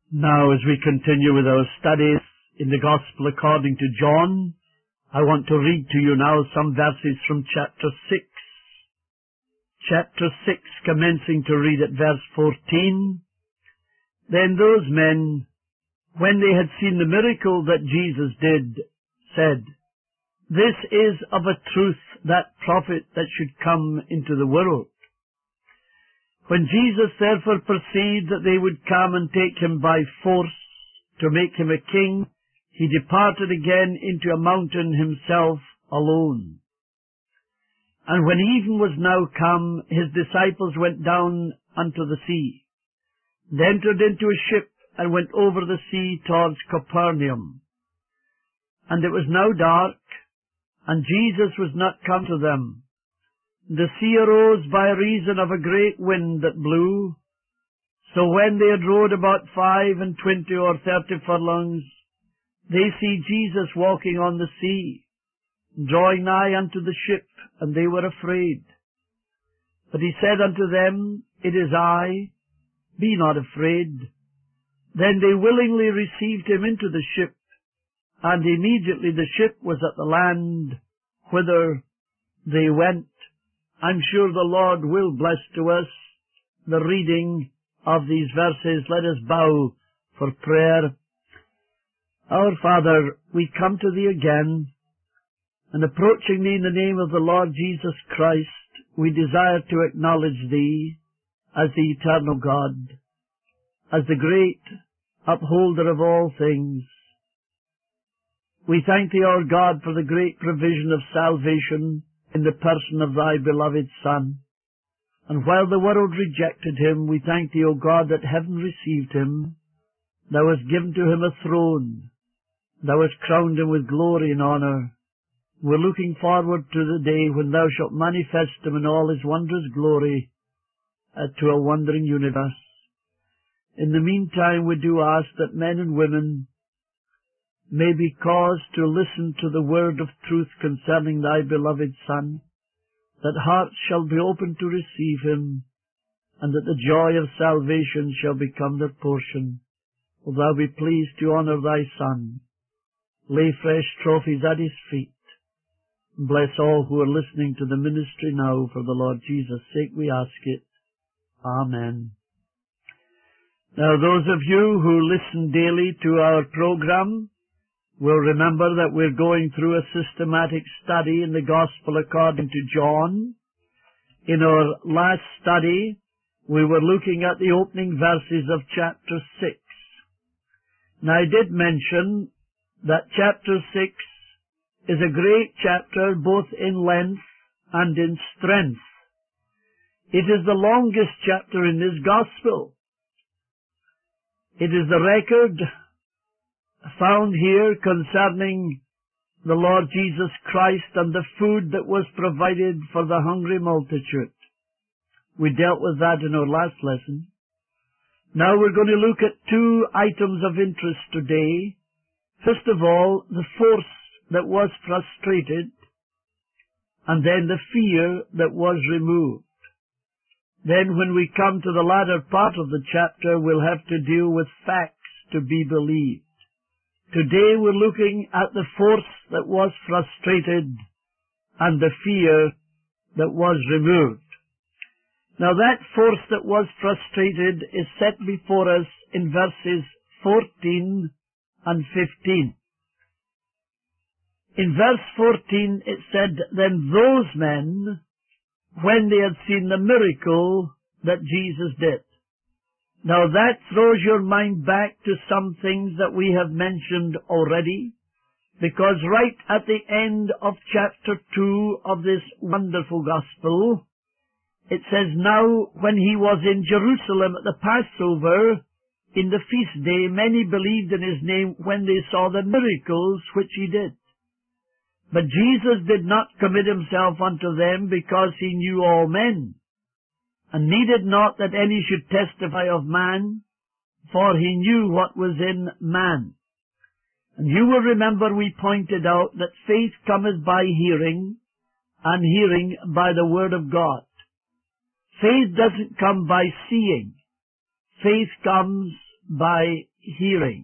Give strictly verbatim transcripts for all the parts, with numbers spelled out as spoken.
Now, as we continue with our studies in the Gospel according to John, I want to read to you now some verses from chapter six. Chapter six, commencing to read at verse fourteen. Then those men, when they had seen the miracle that Jesus did, said, "This is of a truth that prophet that should come into the world." When Jesus therefore perceived that they would come and take him by force to make him a king, he departed again into a mountain himself alone. And when even was now come, his disciples went down unto the sea, and entered into a ship, and went over the sea towards Capernaum. And it was now dark, and Jesus was not come to them. The sea arose by reason of a great wind that blew. So when they had rowed about five and twenty or thirty furlongs, they see Jesus walking on the sea, drawing nigh unto the ship, and they were afraid. But he said unto them, "It is I, be not afraid." Then they willingly received him into the ship, and immediately the ship was at the land, whither they went. I'm sure the Lord will bless to us the reading of these verses. Let us bow for prayer. Our Father, we come to Thee again, and approaching Thee in the name of the Lord Jesus Christ, we desire to acknowledge Thee as the eternal God, as the great upholder of all things. We thank Thee, our God, for the great provision of salvation in the person of Thy beloved Son. And while the world rejected Him, we thank Thee, O God, that heaven received Him. Thou hast given to Him a throne. Thou hast crowned Him with glory and honour. We're looking forward to the day when Thou shalt manifest Him in all His wondrous glory uh, to a wondering universe. In the meantime, we do ask that men and women may be caused to listen to the word of truth concerning Thy beloved Son, that hearts shall be open to receive Him, and that the joy of salvation shall become their portion. O Thou be pleased to honour Thy Son. Lay fresh trophies at His feet. Bless all who are listening to the ministry now. For the Lord Jesus' sake we ask it. Amen. Now, those of you who listen daily to our program will remember that we're going through a systematic study in the Gospel according to John. In our last study, we were looking at the opening verses of chapter six. Now, I did mention that chapter six is a great chapter both in length and in strength. It is the longest chapter in this Gospel. It is the record found here concerning the Lord Jesus Christ and the food that was provided for the hungry multitude. We dealt with that in our last lesson. Now we're going to look at two items of interest today. First of all, the force that was frustrated, and then the fear that was removed. Then when we come to the latter part of the chapter, we'll have to deal with facts to be believed. Today we're looking at the force that was frustrated and the fear that was removed. Now that force that was frustrated is set before us in verses fourteen and fifteen. In verse fourteen it said, "Then those men, when they had seen the miracle that Jesus did." Now that throws your mind back to some things that we have mentioned already, because right at the end of chapter two of this wonderful Gospel, it says, "Now when he was in Jerusalem at the Passover, in the feast day, many believed in his name when they saw the miracles which he did. But Jesus did not commit himself unto them, because he knew all men, and needed not that any should testify of man, for he knew what was in man." And you will remember we pointed out that faith cometh by hearing, and hearing by the word of God. Faith doesn't come by seeing. Faith comes by hearing.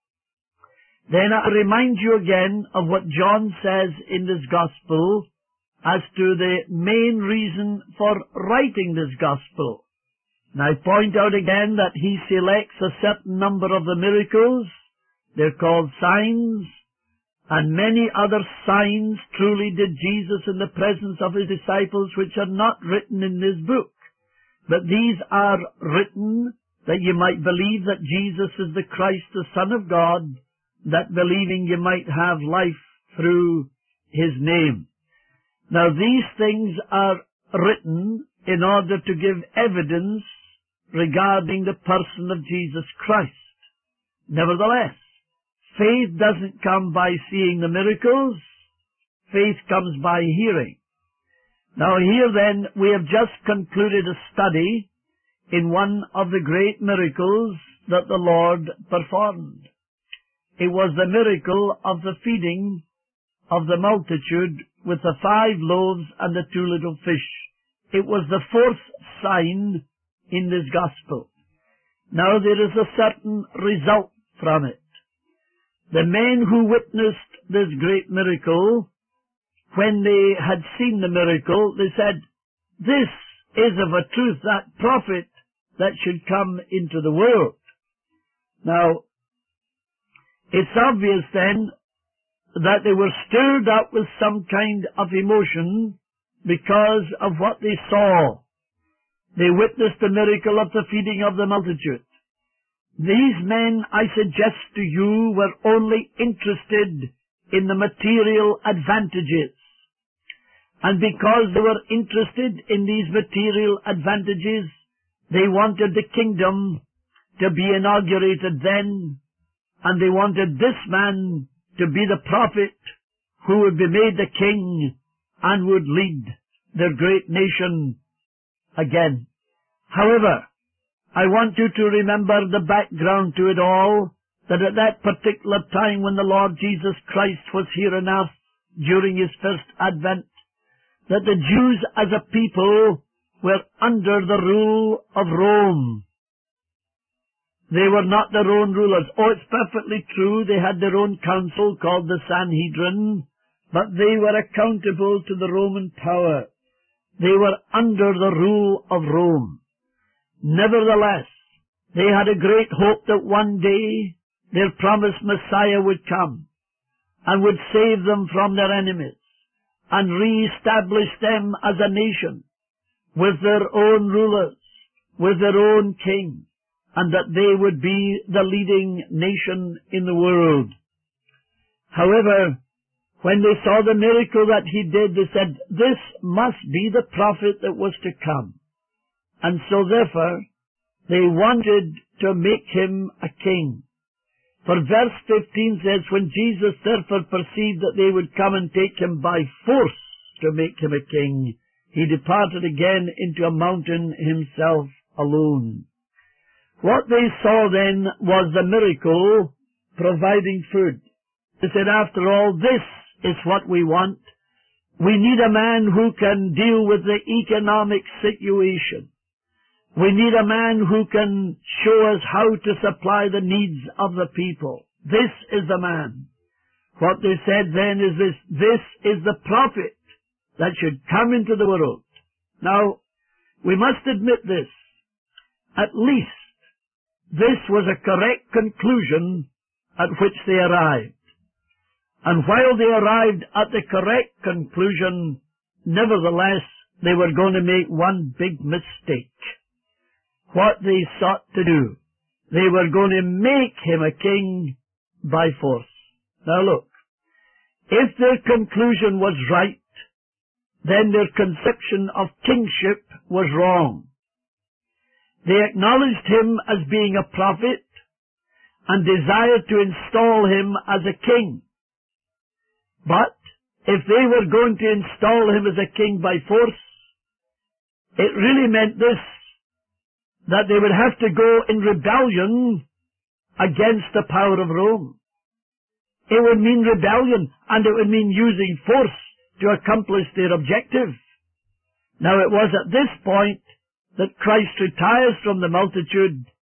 Then I remind you again of what John says in this Gospel as to the main reason for writing this Gospel. And I point out again that he selects a certain number of the miracles. They're called signs. And many other signs truly did Jesus in the presence of his disciples, which are not written in this book. But these are written that you might believe that Jesus is the Christ, the Son of God, that believing you might have life through his name. Now these things are written in order to give evidence regarding the person of Jesus Christ. Nevertheless, faith doesn't come by seeing the miracles. Faith comes by hearing. Now here then, we have just concluded a study in one of the great miracles that the Lord performed. It was the miracle of the feeding of the multitude with the five loaves and the two little fish. It was the fourth sign in this Gospel. Now there is a certain result from it. The men who witnessed this great miracle, when they had seen the miracle, they said, "This is of a truth that prophet that should come into the world." Now, it's obvious then that they were stirred up with some kind of emotion because of what they saw. They witnessed the miracle of the feeding of the multitude. These men, I suggest to you, were only interested in the material advantages. And because they were interested in these material advantages, they wanted the kingdom to be inaugurated then, and they wanted this man to be the prophet who would be made the king and would lead their great nation again. However, I want you to remember the background to it all, that at that particular time when the Lord Jesus Christ was here on earth during his first advent, that the Jews as a people were under the rule of Rome. They were not their own rulers. Oh, it's perfectly true, they had their own council called the Sanhedrin, but they were accountable to the Roman power. They were under the rule of Rome. Nevertheless, they had a great hope that one day their promised Messiah would come and would save them from their enemies and re-establish them as a nation with their own rulers, with their own king, and that they would be the leading nation in the world. However, when they saw the miracle that he did, they said, "This must be the prophet that was to come." And so therefore, they wanted to make him a king. For verse fifteen says, "When Jesus therefore perceived that they would come and take him by force to make him a king, he departed again into a mountain himself alone." What they saw then was the miracle providing food. They said, after all, this is what we want. We need a man who can deal with the economic situation. We need a man who can show us how to supply the needs of the people. This is the man. What they said then is this, this is the prophet that should come into the world. Now, we must admit this. At least, this was a correct conclusion at which they arrived. And while they arrived at the correct conclusion, nevertheless, they were going to make one big mistake. What they sought to do, they were going to make him a king by force. Now look, if their conclusion was right, then their conception of kingship was wrong. They acknowledged him as being a prophet and desired to install him as a king. But if they were going to install him as a king by force, it really meant this, that they would have to go in rebellion against the power of Rome. It would mean rebellion, and it would mean using force to accomplish their objective. Now it was at this point that Christ retires from the multitude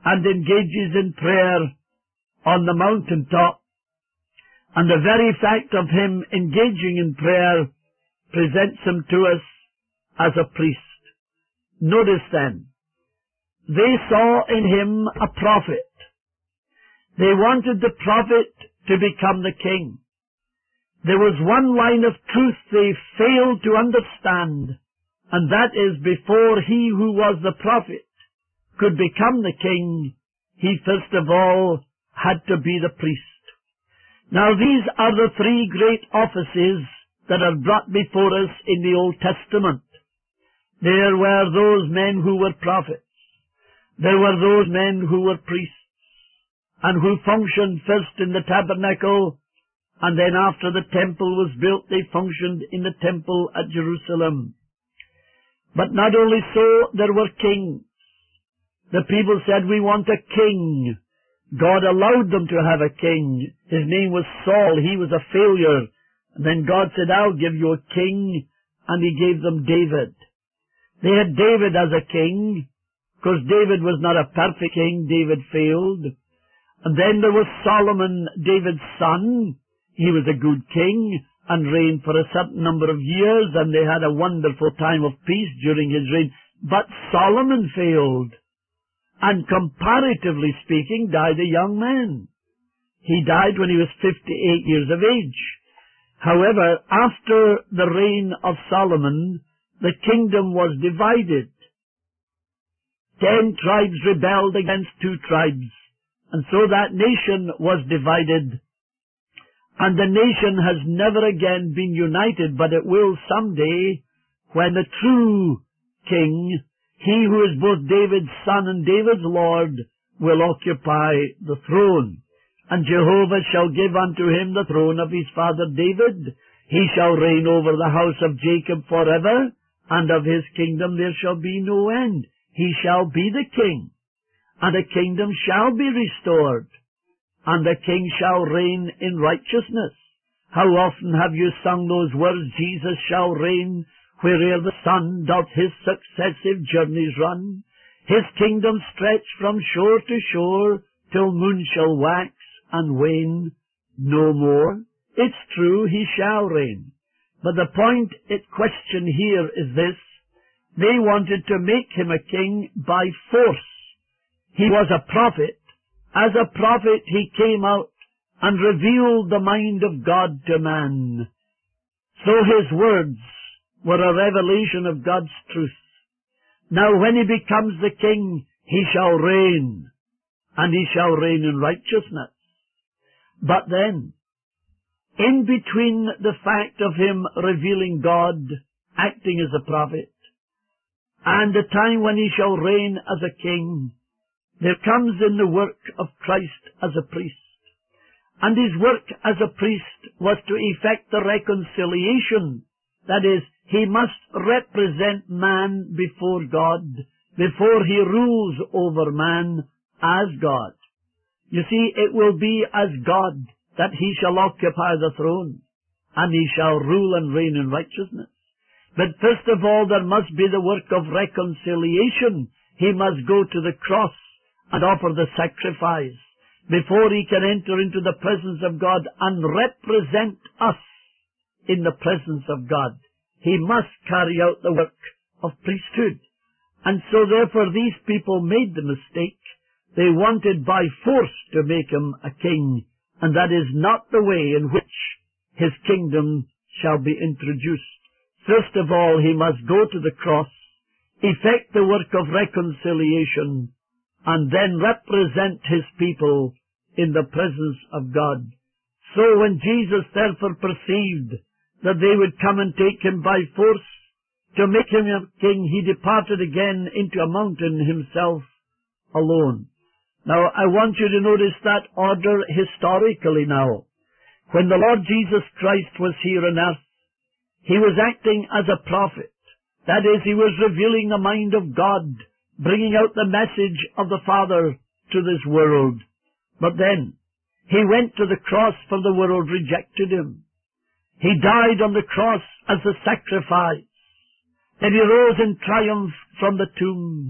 and engages in prayer on the mountaintop. And the very fact of him engaging in prayer presents him to us as a priest. Notice then, they saw in him a prophet. They wanted the prophet to become the king. There was one line of truth they failed to understand, and that is, before he who was the prophet could become the king, he first of all had to be the priest. Now these are the three great offices that are brought before us in the Old Testament. There were those men who were prophets. There were those men who were priests, and who functioned first in the tabernacle, and then after the temple was built, they functioned in the temple at Jerusalem. But not only so, there were kings. The people said, we want a king. God allowed them to have a king. His name was Saul. He was a failure. And then God said, I'll give you a king. And he gave them David. They had David as a king, because David was not a perfect king. David failed. And then there was Solomon, David's son. He was a good king and reigned for a certain number of years, and they had a wonderful time of peace during his reign. But Solomon failed, and comparatively speaking, died a young man. He died when he was fifty-eight years of age. However, after the reign of Solomon, the kingdom was divided. Ten tribes rebelled against two tribes, and so that nation was divided. And the nation has never again been united, but it will someday, when the true king, he who is both David's son and David's Lord, will occupy the throne. And Jehovah shall give unto him the throne of his father David. He shall reign over the house of Jacob forever, and of his kingdom there shall be no end. He shall be the king, and the kingdom shall be restored, and the king shall reign in righteousness. How often have you sung those words, Jesus shall reign, where'er the sun doth his successive journeys run. His kingdom stretch from shore to shore, till moon shall wax and wane no more. It's true, he shall reign. But the point at question here is this: they wanted to make him a king by force. He was a prophet. As a prophet he came out and revealed the mind of God to man. So his words were a revelation of God's truth. Now when he becomes the king, he shall reign, and he shall reign in righteousness. But then, in between the fact of him revealing God, acting as a prophet, and the time when he shall reign as a king, there comes in the work of Christ as a priest. And his work as a priest was to effect the reconciliation. That is, he must represent man before God, before he rules over man as God. You see, it will be as God that he shall occupy the throne, and he shall rule and reign in righteousness. But first of all, there must be the work of reconciliation. He must go to the cross and offer the sacrifice before he can enter into the presence of God and represent us in the presence of God. He must carry out the work of priesthood. And so therefore these people made the mistake. They wanted by force to make him a king, and that is not the way in which his kingdom shall be introduced. First of all, he must go to the cross, effect the work of reconciliation, and then represent his people in the presence of God. So when Jesus therefore perceived that they would come and take him by force to make him a king, he departed again into a mountain himself alone. Now I want you to notice that order historically now. When the Lord Jesus Christ was here on earth, he was acting as a prophet. That is, he was revealing the mind of God, bringing out the message of the Father to this world. But then, he went to the cross, for the world rejected him. He died on the cross as a sacrifice. Then he rose in triumph from the tomb.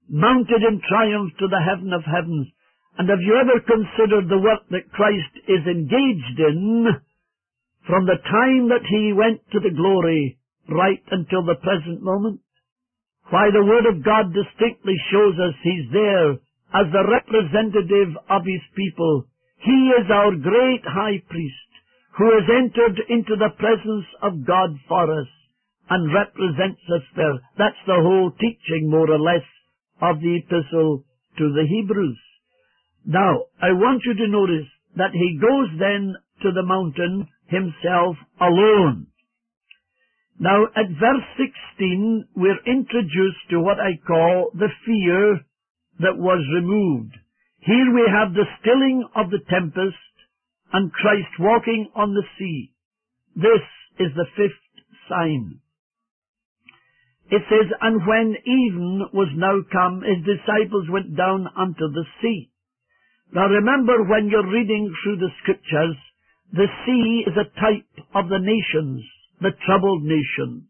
mounted in triumph to the heaven of heavens. And have you ever considered the work that Christ is engaged in from the time that he went to the glory right until the present moment? Why, the Word of God distinctly shows us he's there as the representative of his people. He is our great high priest who has entered into the presence of God for us and represents us there. That's the whole teaching, more or less, of the epistle to the Hebrews. Now, I want you to notice that he goes then to the mountain himself alone. Now, at verse sixteen, we're introduced to what I call the fear that was removed. Here we have the stilling of the tempest and Christ walking on the sea. This is the fifth sign. It says, and when even was now come, his disciples went down unto the sea. Now remember, when you're reading through the Scriptures, the sea is a type of the nations, the troubled nations.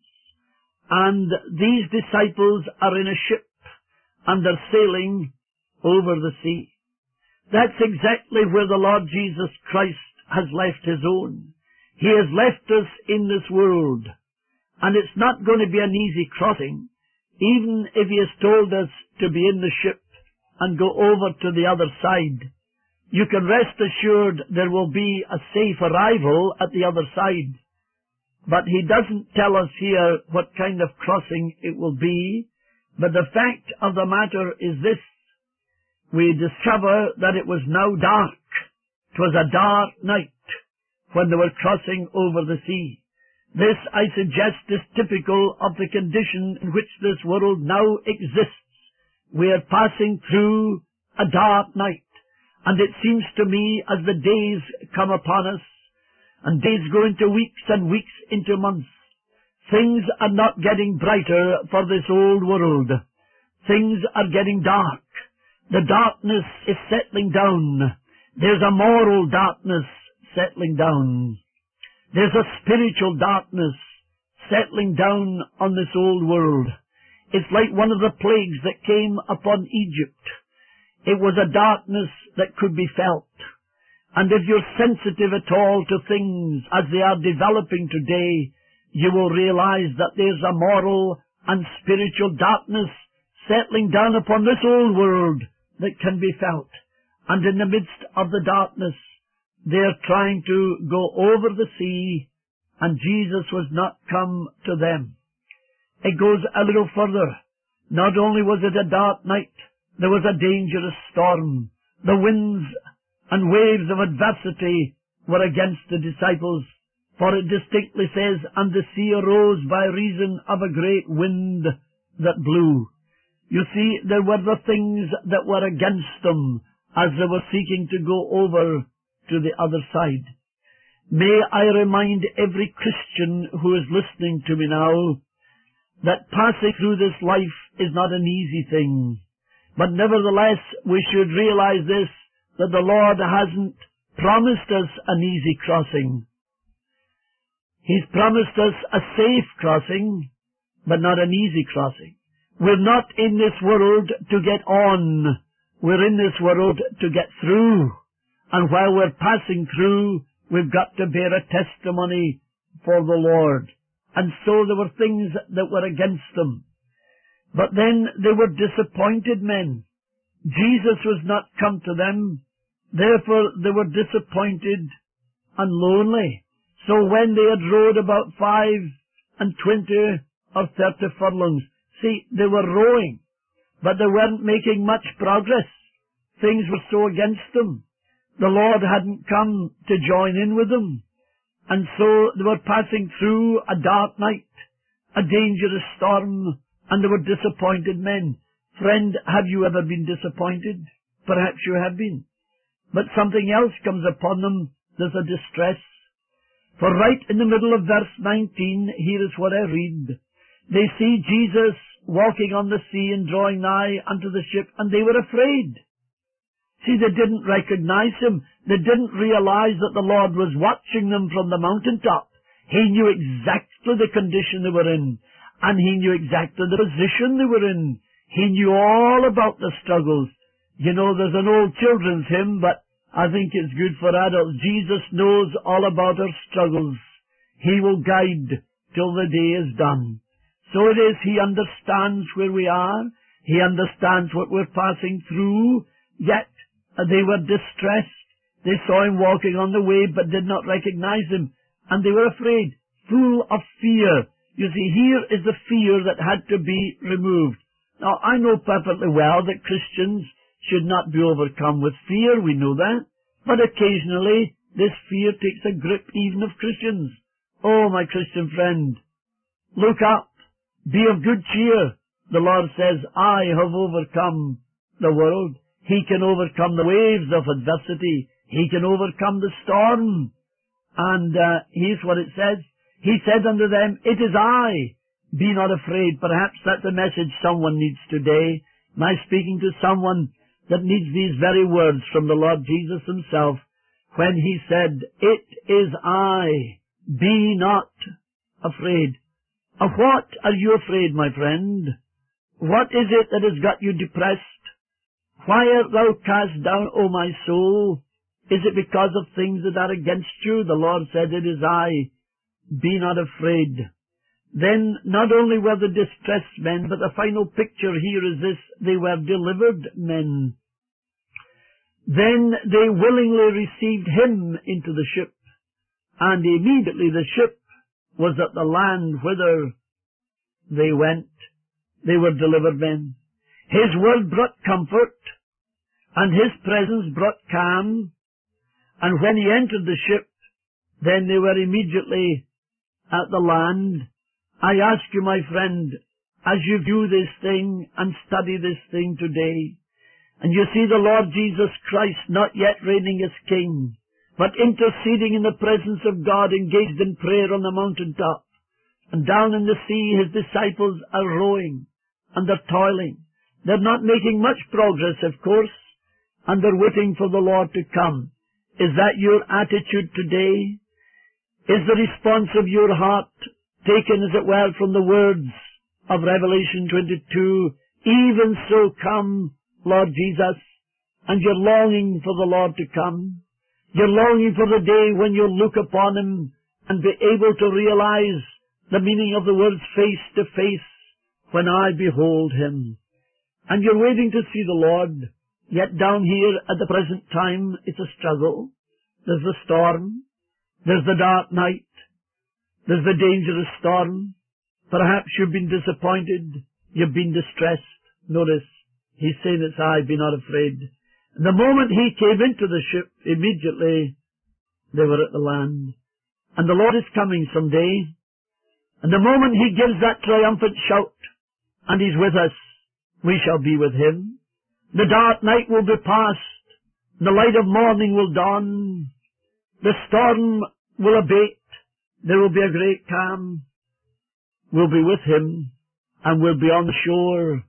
And these disciples are in a ship, and they're sailing over the sea. That's exactly where the Lord Jesus Christ has left his own. He has left us in this world, and it's not going to be an easy crossing, even if he has told us to be in the ship and go over to the other side. You can rest assured there will be a safe arrival at the other side. But he doesn't tell us here what kind of crossing it will be. But the fact of the matter is this. We discover that it was now dark. It was a dark night when they were crossing over the sea. This, I suggest, is typical of the condition in which this world now exists. We are passing through a dark night. And it seems to me, as the days come upon us, and days go into weeks and weeks into months, things are not getting brighter for this old world. Things are getting dark. The darkness is settling down. There's a moral darkness settling down. There's a spiritual darkness settling down on this old world. It's like one of the plagues that came upon Egypt. It was a darkness that could be felt. And if you're sensitive at all to things as they are developing today, you will realize that there's a moral and spiritual darkness settling down upon this old world that can be felt. And in the midst of the darkness, they're trying to go over the sea, and Jesus was not come to them. It goes a little further. Not only was it a dark night, there was a dangerous storm. The winds and waves of adversity were against the disciples, for it distinctly says, and the sea arose by reason of a great wind that blew. You see, there were the things that were against them as they were seeking to go over to the other side. May I remind every Christian who is listening to me now that passing through this life is not an easy thing. But nevertheless, we should realize this, that the Lord hasn't promised us an easy crossing. He's promised us a safe crossing, but not an easy crossing. We're not in this world to get on. We're in this world to get through. And while we're passing through, we've got to bear a testimony for the Lord. And so there were things that were against them. But then they were disappointed men. Jesus was not come to them. Therefore they were disappointed and lonely. So when they had rowed about five and twenty or thirty furlongs, see, they were rowing, but they weren't making much progress. Things were so against them. The Lord hadn't come to join in with them. And so they were passing through a dark night, a dangerous storm, and they were disappointed men. Friend, have you ever been disappointed? Perhaps you have been. But something else comes upon them. There's a distress. For right in the middle of verse nineteen, here is what I read. They see Jesus walking on the sea and drawing nigh unto the ship, and they were afraid. See, they didn't recognize him. They didn't realize that the Lord was watching them from the mountaintop. He knew exactly the condition they were in. And he knew exactly the position they were in. He knew all about the struggles. You know, there's an old children's hymn, but I think it's good for adults. Jesus knows all about our struggles. He will guide till the day is done. So it is, He understands where we are. He understands what we're passing through. Yet they were distressed. They saw Him walking on the way, but did not recognize Him. And they were afraid, full of fear. You see, here is the fear that had to be removed. Now, I know perfectly well that Christians should not be overcome with fear. We know that. But occasionally, this fear takes a grip even of Christians. Oh, my Christian friend, look up. Be of good cheer. The Lord says, I have overcome the world. He can overcome the waves of adversity. He can overcome the storm. And uh, here's what it says. He said unto them, it is I. Be not afraid. Perhaps that's a message someone needs today. Am I speaking to someone that needs these very words from the Lord Jesus Himself when He said, it is I. Be not afraid. Of what are you afraid, my friend? What is it that has got you depressed? Why art thou cast down, O my soul? Is it because of things that are against you? The Lord said, it is I. Be not afraid. Then not only were the distressed men, but the final picture here is this, they were delivered men. Then they willingly received Him into the ship, and immediately the ship was at the land whither they went. They were delivered men. His word brought comfort, and His presence brought calm, and when He entered the ship, then they were immediately at the land. I ask you, my friend, as you view this thing and study this thing today, and you see the Lord Jesus Christ not yet reigning as King, but interceding in the presence of God, engaged in prayer on the mountaintop, and down in the sea His disciples are rowing, and they're toiling. They're not making much progress, of course, and they're waiting for the Lord to come. Is that your attitude today? Is the response of your heart taken, as it were, from the words of Revelation twenty-two, even so come, Lord Jesus, and you're longing for the Lord to come? You're longing for the day when you'll look upon Him and be able to realize the meaning of the words face to face, when I behold Him. And you're waiting to see the Lord, yet down here at the present time it's a struggle. There's the storm, there's the dark night, there's the dangerous storm. Perhaps you've been disappointed, you've been distressed. Notice, He's saying it's I, be not afraid. And the moment He came into the ship, immediately they were at the land. And the Lord is coming someday. And the moment He gives that triumphant shout, and He's with us, we shall be with Him. The dark night will be past. The light of morning will dawn. The storm will abate. There will be a great calm. We'll be with Him, and we'll be on the shore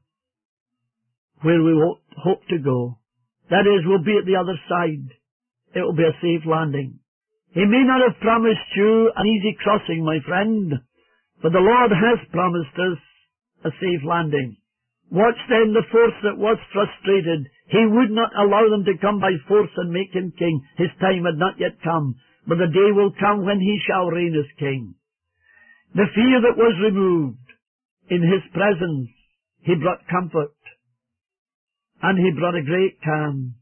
where we hope to go. That is, we'll be at the other side. It will be a safe landing. He may not have promised you an easy crossing, my friend, but the Lord has promised us a safe landing. Watch then the force that was frustrated. He would not allow them to come by force and make Him king. His time had not yet come, but the day will come when He shall reign as king. The fear that was removed, in His presence, He brought comfort, and He brought a great calm.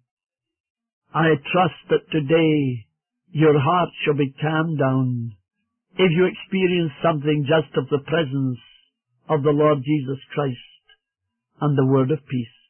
I trust that today your heart shall be calmed down if you experience something just of the presence of the Lord Jesus Christ and the word of peace.